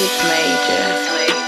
It's major.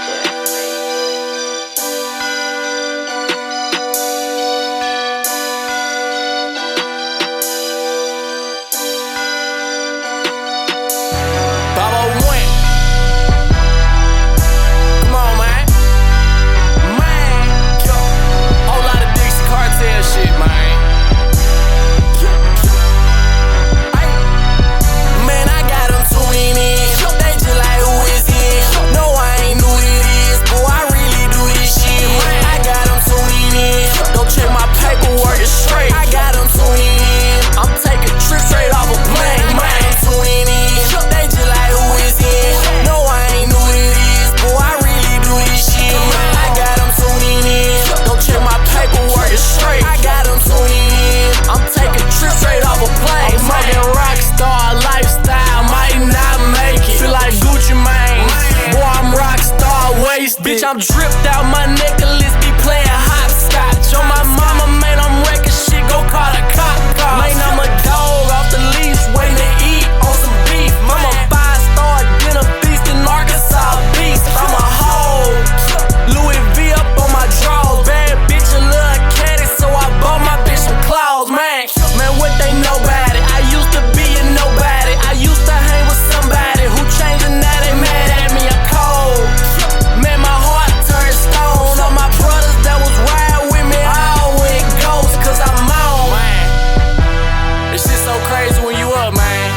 Bitch, I'm dripped out, my necklace be playing hopscotch. On my mama, man, I'm wrecking shit, go call the cop. Man, I'm a dog off the leash, waiting to eat on some beef. I'm a 5-star dinner feast in Arkansas beast. I'm a hoe, Louis V up on my drawers. Bad bitch, a little caddy, so I bought my bitch some claws. Man, what they know about it? I used to be a nobody. I used to hang with somebody who changed and now they mad at me. I'm cold. Man, my heart turned stone. All my brothers that was riding with me all went ghost, cause I'm on. Man, this shit so crazy when you up, man.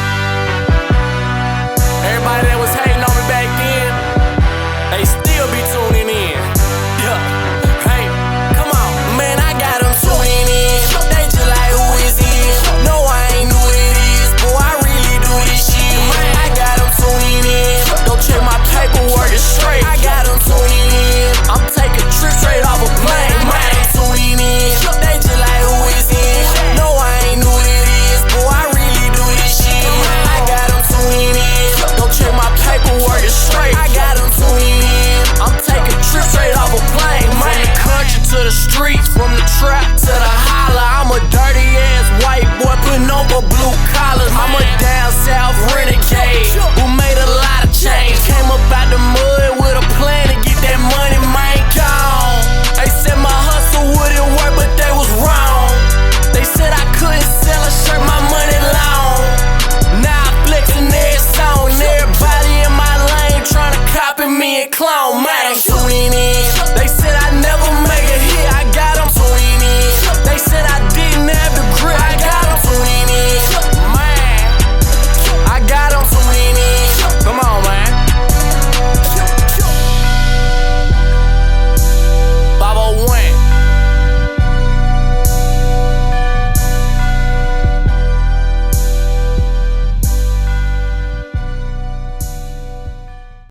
Everybody that was hating on me back then, they still be tuning in. Yeah, hey, come on. Man, I got them tuning in. They just like, who is it? No, I ain't who it is. Boy, I really do this shit. Man, I got them tuning in. Don't check my paperwork, it's straight. I got them tuning in. I'm taking trips straight off a plane. Man, tuning in. They just like, who is it? No, I ain't who it is. Boy, I really do this shit. I got them tuning in. Don't check my paperwork, it's straight. I got them tuning in. I'm taking trips straight off a plane. From the country to the streets, from the trap to the holler. I'm a dirty ass white boy putting on for blue collars. I'm a down south renegade who made a lot of change. Came up out the mud with a plan to get that money, man, gone. They said my hustle wouldn't work, but they was wrong. They said I couldn't sell a shirt, my money long. Now I flexing every song, everybody in my lane tryna copy me and clone. Man, I'm tuning in. They